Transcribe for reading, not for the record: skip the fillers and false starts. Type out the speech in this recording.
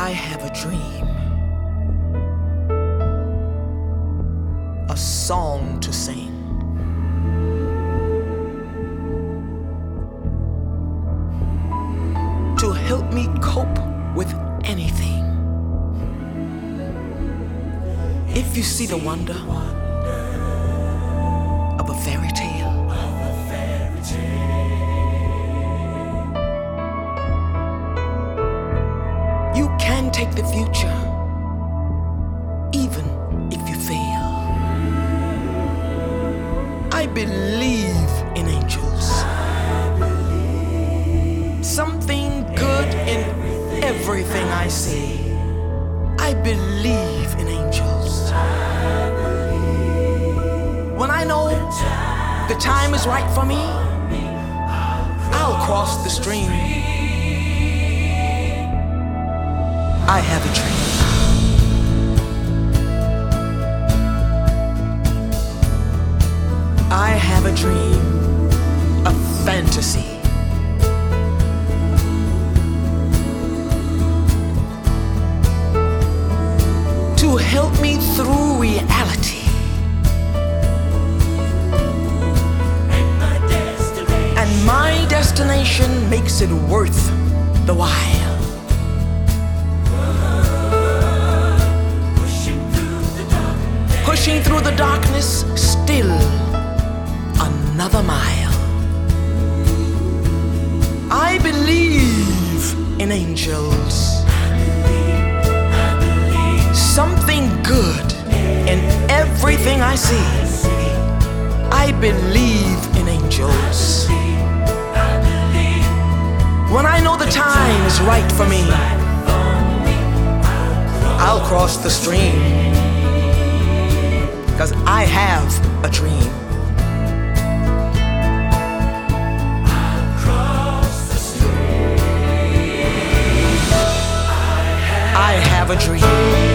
I have a dream, a song to sing. To help me cope with anything. If you see the wonder of a fairy tale, you can take the future, even if you fail. I believe in angels. Something good in everything I see. I believe in angels. When I know the time is right for me, I'll cross the stream. I have a dream. I have a dream, a fantasy. To help me through reality. And my destination makes it worth the while. Pushing through the darkness, still another mile. I believe in angels. Something good in everything I see. I believe in angels. When I know the time is right for me, I'll cross the stream, 'cause I have a dream. I have a dream.